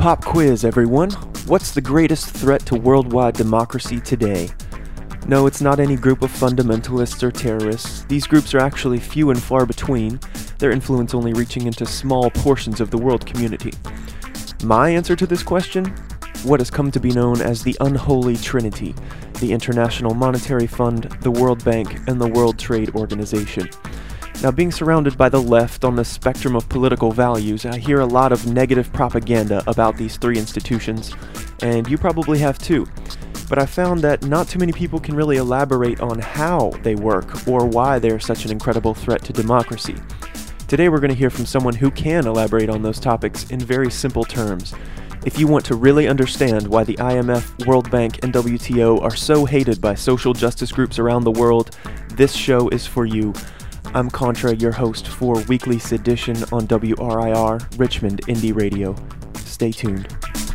Pop quiz, everyone. What's the greatest threat to worldwide democracy today? No, it's not any group of fundamentalists or terrorists. These groups are actually few and far between, their influence only reaching into small portions of the world community. My answer to this question? What has come to be known as the Unholy Trinity, the International Monetary Fund, the World Bank, and the World Trade Organization. Now, being surrounded by the left on the spectrum of political values, I hear a lot of negative propaganda about these three institutions, and you probably have too. But I found that not too many people can really elaborate on how they work or why they are such an incredible threat to democracy. Today we're going to hear from someone who can elaborate on those topics in very simple terms. If you want to really understand why the IMF, World Bank, and WTO are so hated by social justice groups around the world, this show is for you. I'm Contra, your host for Weekly Sedition on WRIR, Richmond Indie Radio. Stay tuned.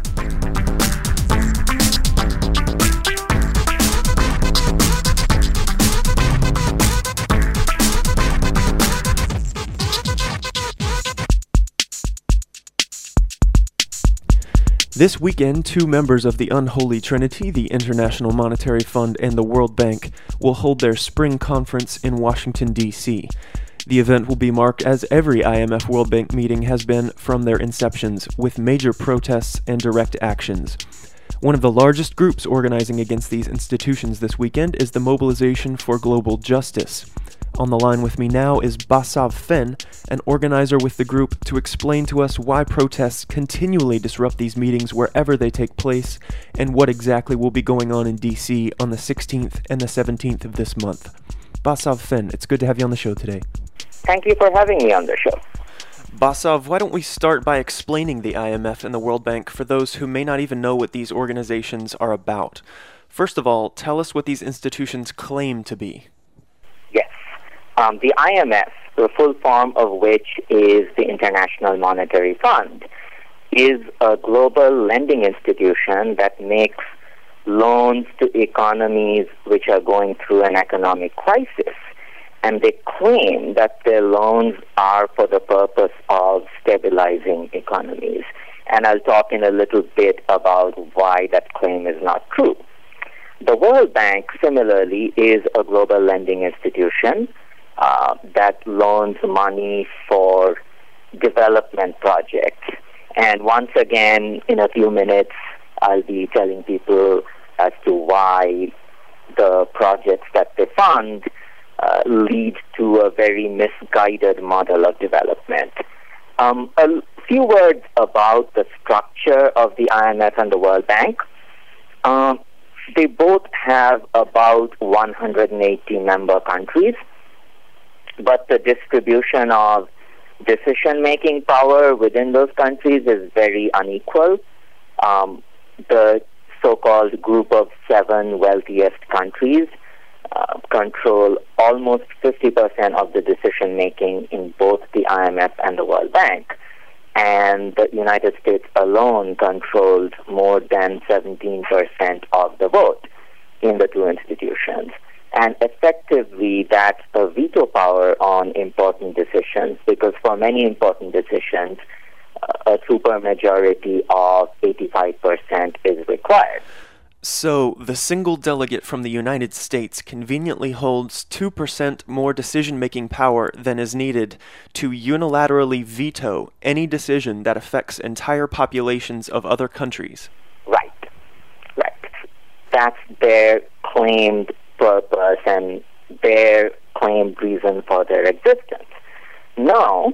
This weekend, two members of the Unholy Trinity, the International Monetary Fund and the World Bank, will hold their spring conference in Washington, D.C. The event will be marked, as every IMF World Bank meeting has been from their inceptions, with major protests and direct actions. One of the largest groups organizing against these institutions this weekend is the Mobilization for Global Justice. On the line with me now is Basav Fen, an organizer with the group, to explain to us why protests continually disrupt these meetings wherever they take place, and what exactly will be going on in DC on the 16th and the 17th of this month. Basav Fen, it's good to have you on the show today. Thank you for having me on the show. Basav, why don't we start by explaining the IMF and the World Bank for those who may not even know what these organizations are about. First of all, tell us what these institutions claim to be. The IMF, the full form of which is the International Monetary Fund, is a global lending institution that makes loans to economies which are going through an economic crisis. And they claim that their loans are for the purpose of stabilizing economies. And I'll talk in a little bit about why that claim is not true. The World Bank, similarly, is a global lending institution that loans money for development projects. And once again, in a few minutes, I'll be telling people as to why the projects that they fund lead to a very misguided model of development. A few words about the structure of the IMF and the World Bank. They both have about 180 member countries, but the distribution of decision-making power within those countries is very unequal. The so-called Group of Seven wealthiest countries control almost 50% of the decision-making in both the IMF and the World Bank. And the United States alone controlled more than 17% of the vote in the two institutions. And effectively, that's a veto power on important decisions, because for many important decisions, a supermajority of 85% is required. So, the single delegate from the United States conveniently holds 2% more decision-making power than is needed to unilaterally veto any decision that affects entire populations of other countries. Right. That's their claimed purpose and their claimed reason for their existence. Now,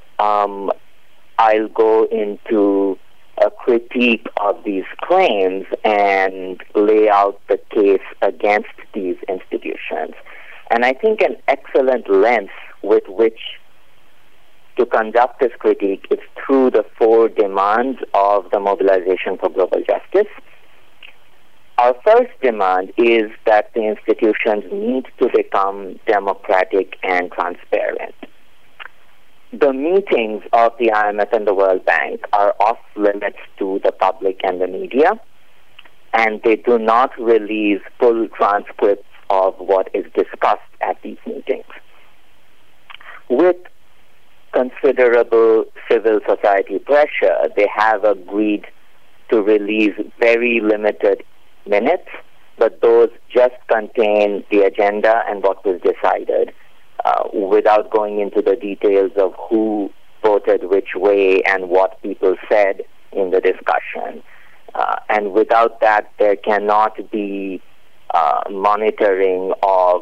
I'll go into a critique of these claims and lay out the case against these institutions. And I think an excellent lens with which to conduct this critique is through the four demands of the Mobilization for Global Justice. Our first demand is that the institutions need to become democratic and transparent. The meetings of the IMF and the World Bank are off limits to the public and the media, and they do not release full transcripts of what is discussed at these meetings. With considerable civil society pressure, they have agreed to release very limited minutes, but those just contain the agenda and what was decided, without going into the details of who voted which way and what people said in the discussion. And without that, there cannot be monitoring of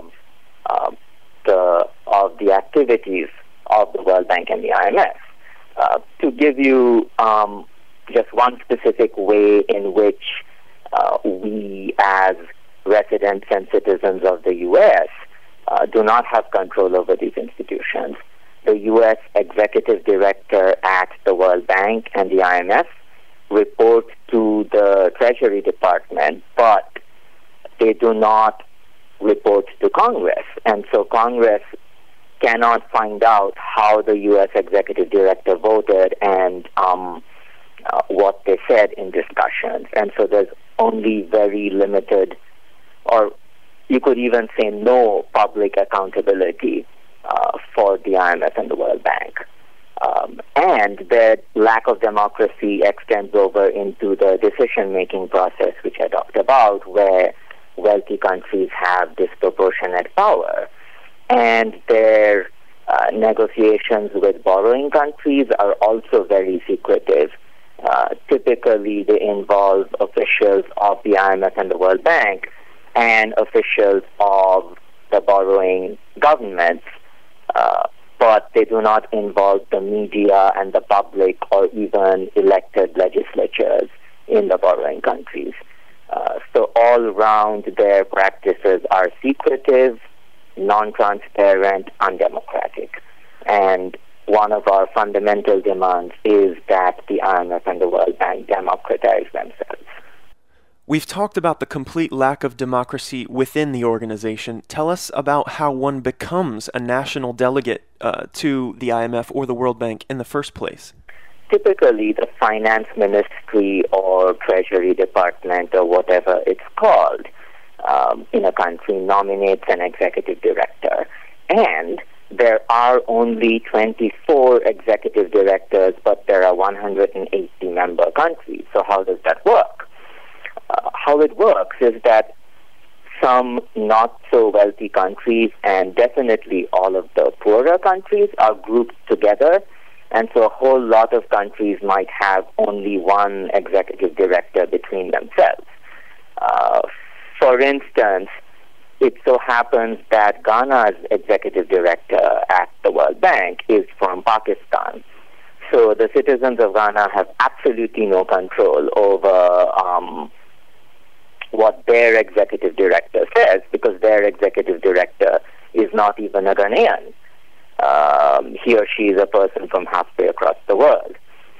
the activities of the World Bank and the IMF. To give you just one specific way in which we as residents and citizens of the U.S. Do not have control over these institutions. The U.S. executive director at the World Bank and the IMF report to the Treasury Department, but they do not report to Congress. And so Congress cannot find out how the U.S. executive director voted and what they said in discussions. And so there's only very limited, or you could even say no, public accountability for the IMF and the World Bank. And the lack of democracy extends over into the decision-making process, which I talked about, where wealthy countries have disproportionate power. And their negotiations with borrowing countries are also very secretive. Typically, they involve officials of the IMF and the World Bank and officials of the borrowing governments, but they do not involve the media and the public or even elected legislatures in the borrowing countries. So all around, their practices are secretive, non-transparent, undemocratic. And one of our fundamental demands is that the IMF and the World Bank democratize themselves. We've talked about the complete lack of democracy within the organization. Tell us about how one becomes a national delegate to the IMF or the World Bank in the first place. Typically, the finance ministry or treasury department or whatever it's called in a country nominates an executive director. And there are only 24 executive directors, but there are 180 member countries. So how does that work? How it works is that some not-so-wealthy countries, and definitely all of the poorer countries, are grouped together. And so a whole lot of countries might have only one executive director between themselves. For instance, it so happens that Ghana's executive director at the World Bank is from Pakistan. So the citizens of Ghana have absolutely no control over what their executive director says, because their executive director is not even a Ghanaian. He or she is a person from halfway across the world.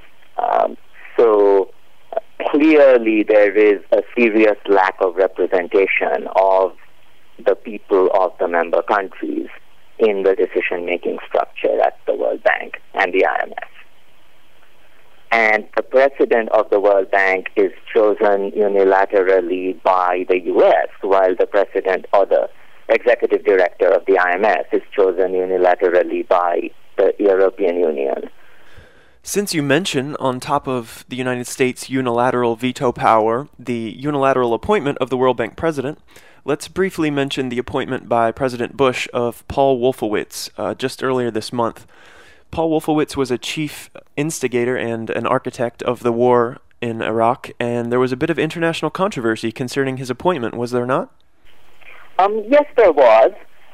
So clearly there is a serious lack of representation of the people of the member countries in the decision-making structure at the World Bank and the IMF. And the president of the World Bank is chosen unilaterally by the U.S., while the president or the executive director of the IMF is chosen unilaterally by the European Union. Since you mention, on top of the United States' unilateral veto power, the unilateral appointment of the World Bank president, let's briefly mention the appointment by President Bush of Paul Wolfowitz just earlier this month. Paul Wolfowitz was a chief instigator and an architect of the war in Iraq, and there was a bit of international controversy concerning his appointment, was there not? Yes, there was.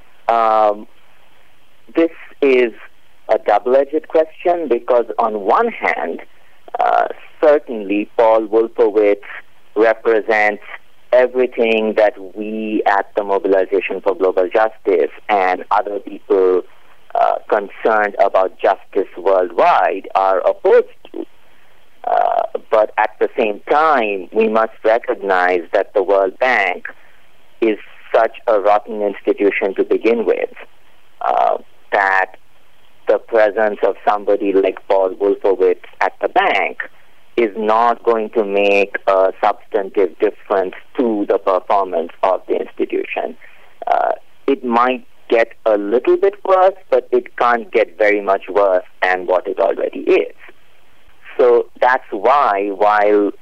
This is a double-edged question because on one hand, certainly Paul Wolfowitz represents everything that we at the Mobilization for Global Justice and other people concerned about justice worldwide are opposed to. But at the same time, we must recognize that the World Bank is such a rotten institution to begin with, that the presence of somebody like Paul Wolfowitz at the bank is not going to make a substantive difference to the performance of the institution. It might get a little bit worse, but it can't get very much worse than what it already is. So that's why, while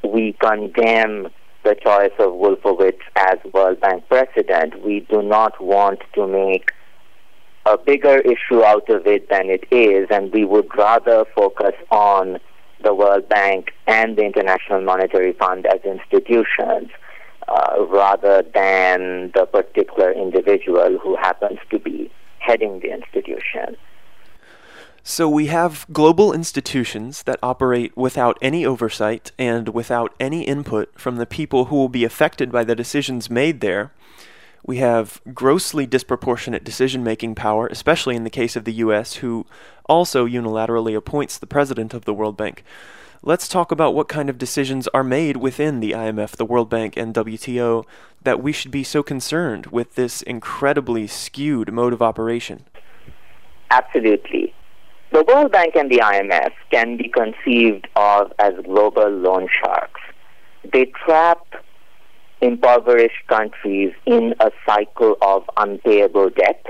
we condemn the choice of Wolfowitz as World Bank president. We do not want to make a bigger issue out of it than it is, and we would rather focus on the World Bank and the International Monetary Fund as institutions rather than the particular individual who happens to be heading the institution. So we have global institutions that operate without any oversight and without any input from the people who will be affected by the decisions made there. We have grossly disproportionate decision-making power, especially in the case of the U.S., who also unilaterally appoints the president of the World Bank. Let's talk about what kind of decisions are made within the IMF, the World Bank, and WTO that we should be so concerned with this incredibly skewed mode of operation. Absolutely. The World Bank and the IMF can be conceived of as global loan sharks. They trap impoverished countries in a cycle of unpayable debt.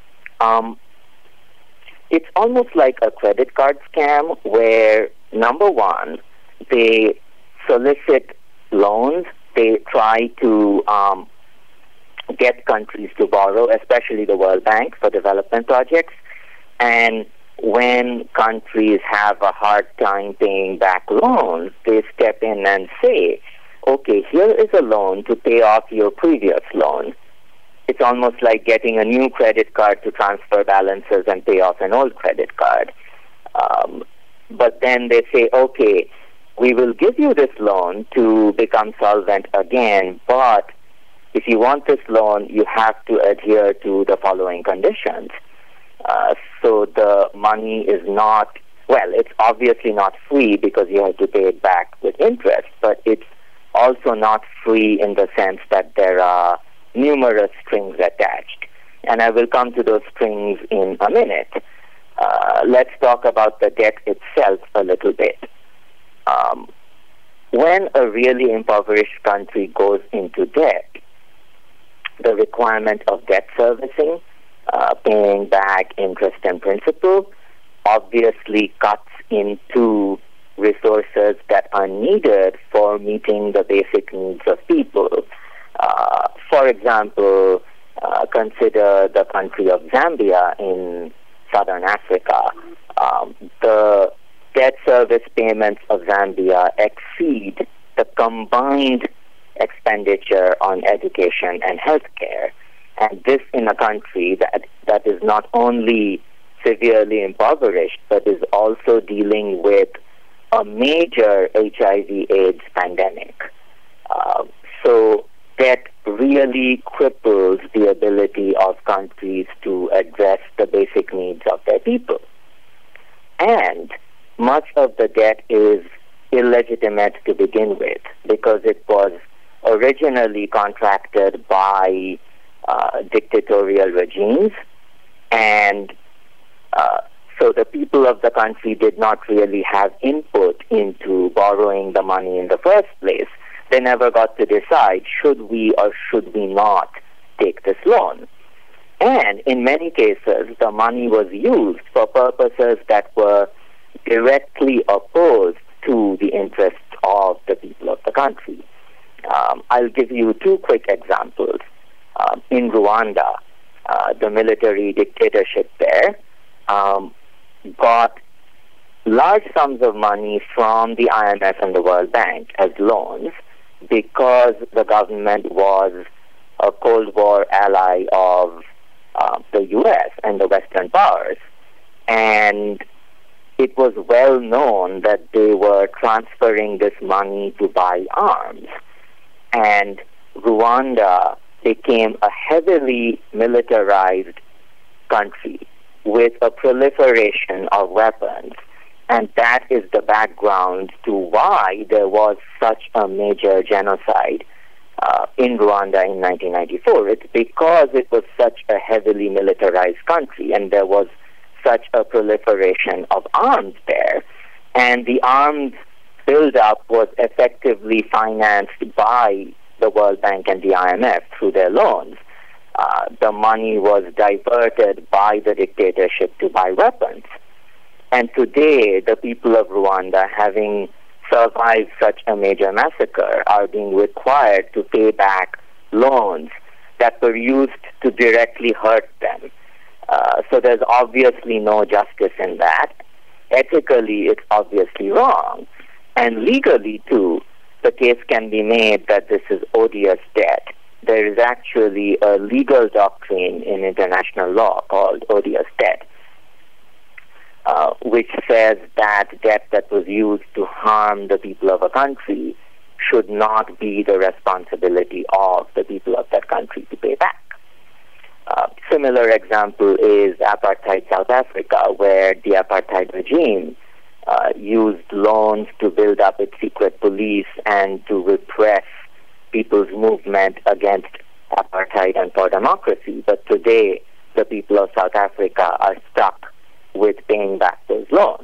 It's almost like a credit card scam where, number one, they solicit loans. They try to get countries to borrow, especially the World Bank, for development projects. And when countries have a hard time paying back loans, they step in and say, okay, here is a loan to pay off your previous loan. It's almost like getting a new credit card to transfer balances and pay off an old credit card. But then they say, okay, we will give you this loan to become solvent again, but if you want this loan, you have to adhere to the following conditions. So the money is not, well, it's obviously not free because you have to pay it back with interest, but it's also not free in the sense that there are numerous strings attached. And I will come to those strings in a minute. Let's talk about the debt itself a little bit. When a really impoverished country goes into debt, the requirement of debt servicing, paying back interest and principal, obviously cuts into resources that are needed for meeting the basic needs of people. For example, consider the country of Zambia in southern Africa. The debt service payments of Zambia exceed the combined expenditure on education and healthcare. And this in a country that is not only severely impoverished, but is also dealing with a major HIV/AIDS pandemic. So debt really cripples the ability of countries to address the basic needs of their people. And much of the debt is illegitimate to begin with because it was originally contracted by dictatorial regimes, and so the people of the country did not really have input into borrowing the money in the first place. They never got to decide, should we or should we not take this loan? And in many cases, the money was used for purposes that were directly opposed to the interests of the people of the country. I'll give you two quick examples. In Rwanda, the military dictatorship there got large sums of money from the IMF and the World Bank as loans because the government was a Cold War ally of the U.S. and the Western powers. And it was well known that they were transferring this money to buy arms. And Rwanda became a heavily militarized country with a proliferation of weapons. And that is the background to why there was such a major genocide in Rwanda in 1994. It's because it was such a heavily militarized country and there was such a proliferation of arms there. And the arms buildup was effectively financed by the World Bank and the IMF through their loans. The money was diverted by the dictatorship to buy weapons. And today, the people of Rwanda, having survive such a major massacre are being required to pay back loans that were used to directly hurt them. So there's obviously no justice in that. Ethically, it's obviously wrong. And legally, too, the case can be made that this is odious debt. There is actually a legal doctrine in international law called odious debt, which says that debt that was used to harm the people of a country should not be the responsibility of the people of that country to pay back. Similar example is apartheid South Africa, where the apartheid regime used loans to build up its secret police and to repress people's movement against apartheid and for democracy. But today, the people of South Africa are stuck with paying back those loans.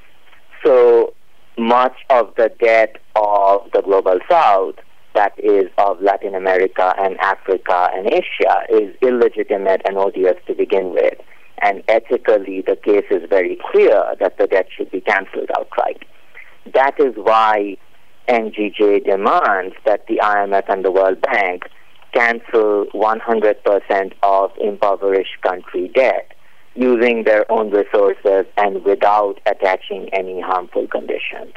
So much of the debt of the global South, that is of Latin America and Africa and Asia, is illegitimate and odious to begin with. And ethically, the case is very clear that the debt should be cancelled outright. That is why NGJ demands that the IMF and the World Bank cancel 100% of impoverished country debt using their own resources and without attaching any harmful conditions.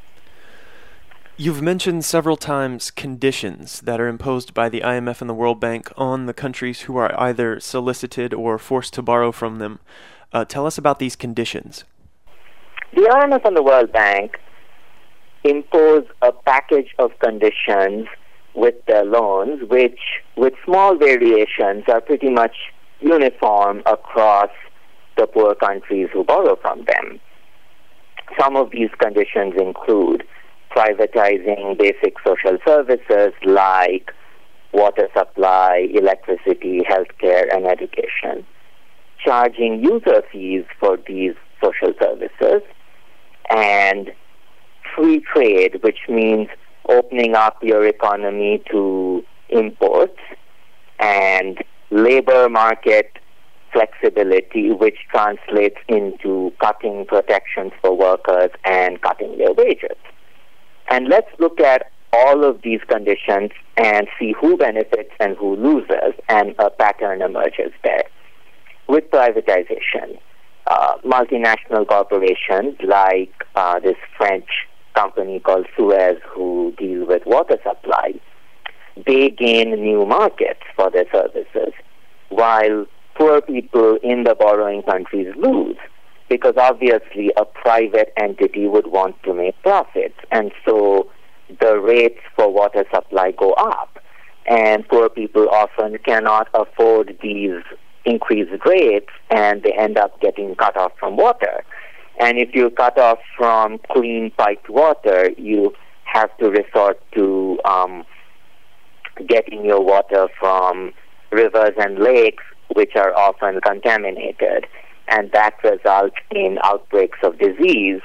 You've mentioned several times conditions that are imposed by the IMF and the World Bank on the countries who are either solicited or forced to borrow from them. Tell us about these conditions. The IMF and the World Bank impose a package of conditions with their loans, which, with small variations, are pretty much uniform across the poor countries who borrow from them. Some of these conditions include privatizing basic social services like water supply, electricity, healthcare, and education, charging user fees for these social services, and free trade, which means opening up your economy to imports, and labor market flexibility, which translates into cutting protections for workers and cutting their wages. And let's look at all of these conditions and see who benefits and who loses, and a pattern emerges there. With privatization, multinational corporations like this French company called Suez, who deal with water supply, they gain new markets for their services, while poor people in the borrowing countries lose, because obviously a private entity would want to make profits, and so the rates for water supply go up, and poor people often cannot afford these increased rates, and they end up getting cut off from water. And if you're cut off from clean piped water, you have to resort to getting your water from rivers and lakes, which are often contaminated. And that results in outbreaks of disease.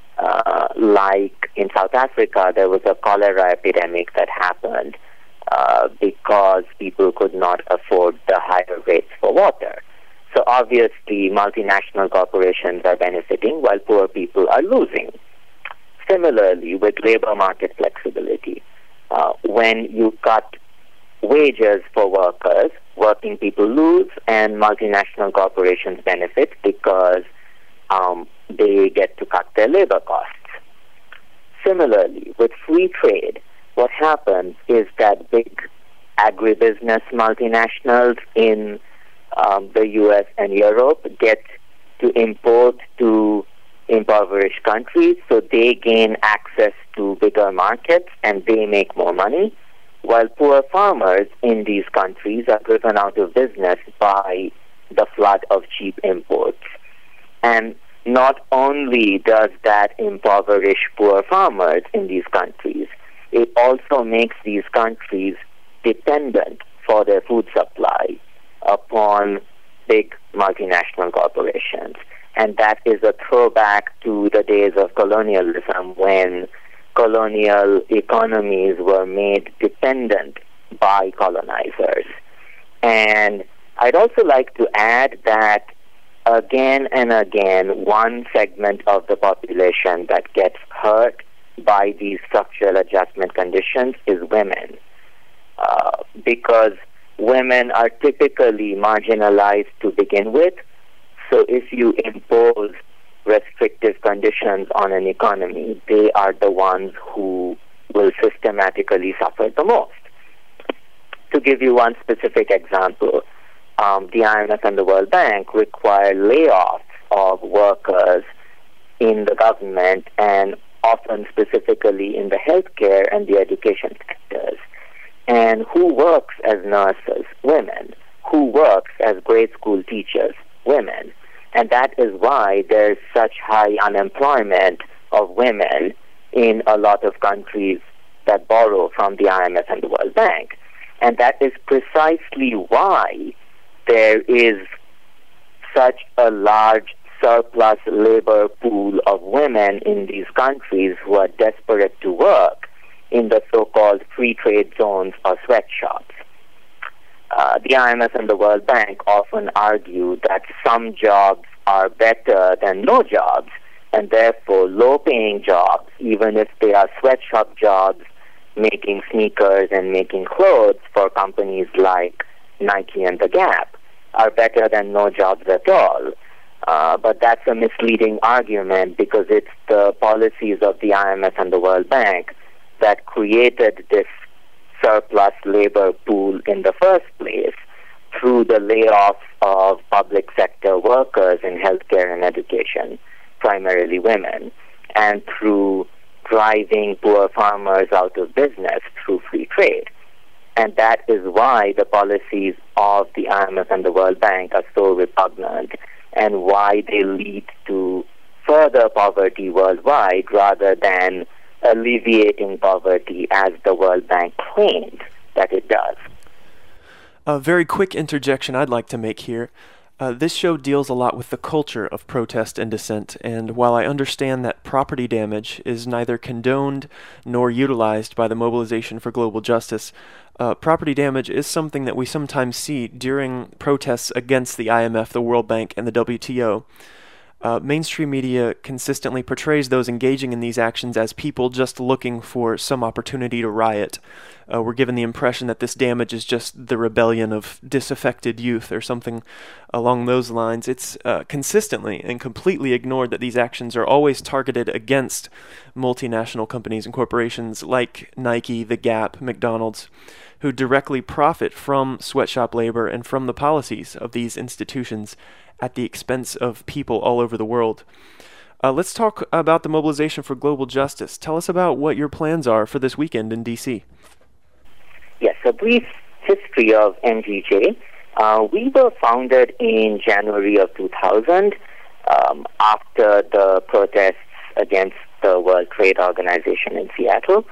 Like in South Africa, there was a cholera epidemic that happened because people could not afford the higher rates for water. So obviously, multinational corporations are benefiting while poor people are losing. Similarly, with labor market flexibility, when you cut wages for workers, working people lose and multinational corporations benefit because they get to cut their labor costs. Similarly, with free trade, what happens is that big agribusiness multinationals in the US and Europe get to import to impoverished countries, so they gain access to bigger markets and they make more money, while poor farmers in these countries are driven out of business by the flood of cheap imports. And not only does that impoverish poor farmers in these countries, it also makes these countries dependent for their food supply upon big multinational corporations. And that is a throwback to the days of colonialism, when colonial economies were made dependent by colonizers. And I'd also like to add that again and again, one segment of the population that gets hurt by by these structural adjustment conditions is women, because women are typically marginalized to begin with. So if you impose restrictive conditions on an economy, they are the ones who will systematically suffer the most. To give you one specific example, the IMF and the World Bank require layoffs of workers in the government and often specifically in the healthcare and the education sectors. And who works as nurses? Women. Who works as grade school teachers? Women. And that is why there's such high unemployment of women in a lot of countries that borrow from the IMF and the World Bank. And that is precisely why there is such a large surplus labor pool of women in these countries who are desperate to work in the so-called free trade zones or sweatshops. The IMF and the World Bank often argue that some jobs are better than no jobs, and therefore low-paying jobs, even if they are sweatshop jobs making sneakers and making clothes for companies like Nike and The Gap, are better than no jobs at all. But that's a misleading argument because it's the policies of the IMF and the World Bank that created this surplus labor pool in the first place through the layoffs of public sector workers in healthcare and education, primarily women, and through driving poor farmers out of business through free trade. And that is why the policies of the IMF and the World Bank are so repugnant and why they lead to further poverty worldwide rather than alleviating poverty as the World Bank claimed that it does. A very quick interjection I'd like to make here. This show deals a lot with the culture of protest and dissent, and while I understand that property damage is neither condoned nor utilized by the Mobilization for Global Justice, property damage is something that we sometimes see during protests against the IMF, the World Bank, and the WTO. Mainstream media consistently portrays those engaging in these actions as people just looking for some opportunity to riot. We're given the impression that this damage is just the rebellion of disaffected youth or something along those lines. It's consistently and completely ignored that these actions are always targeted against multinational companies and corporations like Nike, The Gap, McDonald's, who directly profit from sweatshop labor and from the policies of these institutions at the expense of people all over the world. Let's talk about the Mobilization for Global Justice. Tell us about what your plans are for this weekend in D.C. Yes, a brief history of MGJ. We were founded in January of 2000 after the protests against the World Trade Organization in Seattle.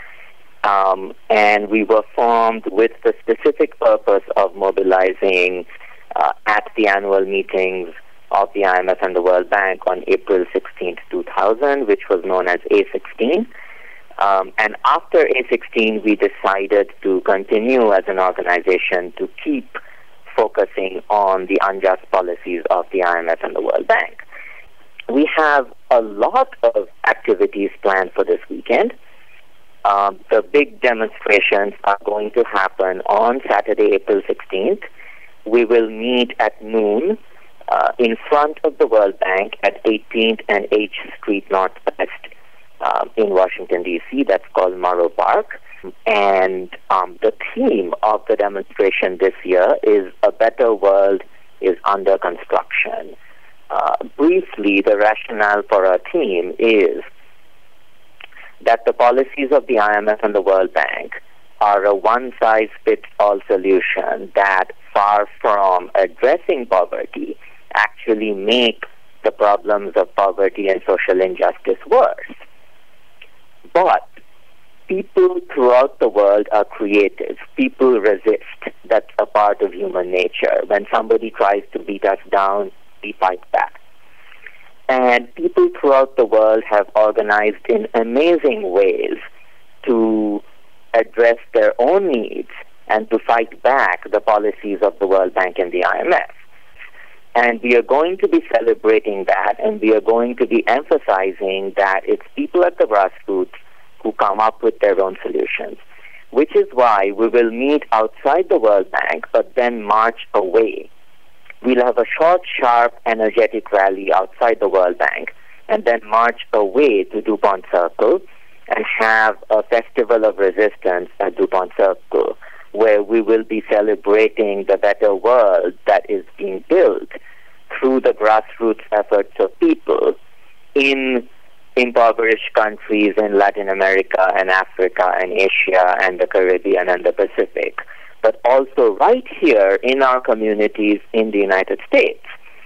And we were formed with the specific purpose of mobilizing at the annual meetings of the IMF and the World Bank on April 16, 2000, which was known as A16. And after A16, we decided to continue as an organization to keep focusing on the unjust policies of the IMF and the World Bank. We have a lot of activities planned for this weekend. The big demonstrations are going to happen on Saturday, April 16th. We will meet at noon in front of the World Bank at 18th and H Street Northwest in Washington, D.C. That's called Morrow Park. And the theme of the demonstration this year is A Better World is Under Construction. Briefly, the rationale for our theme is that the policies of the IMF and the World Bank are a one-size-fits-all solution that, far from addressing poverty, actually make the problems of poverty and social injustice worse. But people throughout the world are creative. People resist. That's a part of human nature. When somebody tries to beat us down, we fight back. And people throughout the world have organized in amazing ways to address their own needs and to fight back the policies of the World Bank and the IMF. And we are going to be celebrating that, and we are going to be emphasizing that it's people at the grassroots who come up with their own solutions, which is why we will meet outside the World Bank, but then march away. We'll have a short, sharp, energetic rally outside the World Bank, and then march away to DuPont Circle and have a festival of resistance at DuPont Circle, where we will be celebrating the better world that is being built through the grassroots efforts of people in impoverished countries in Latin America and Africa and Asia and the Caribbean and the Pacific, but also right here in our communities in the United States.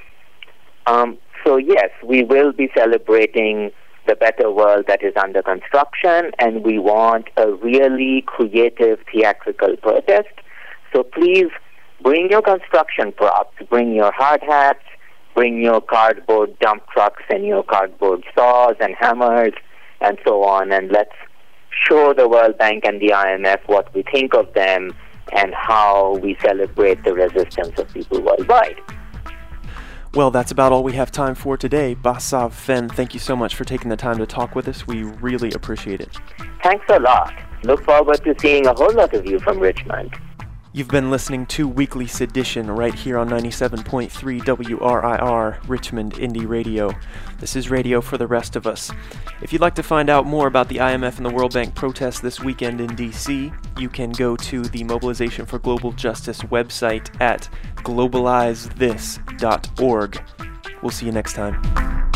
So yes, we will be celebrating the better world that is under construction, and we want a really creative theatrical protest. So please bring your construction props, bring your hard hats, bring your cardboard dump trucks and your cardboard saws and hammers and so on, and let's show the World Bank and the IMF what we think of them and how we celebrate the resistance of people worldwide. Well, that's about all we have time for today. Basav Phen, thank you so much for taking the time to talk with us. We really appreciate it. Thanks a lot. Look forward to seeing a whole lot of you from Richmond. You've been listening to Weekly Sedition right here on 97.3 WRIR, Richmond Indie Radio. This is radio for the rest of us. If you'd like to find out more about the IMF and the World Bank protests this weekend in D.C., you can go to the Mobilization for Global Justice website at globalizethis.org. We'll see you next time.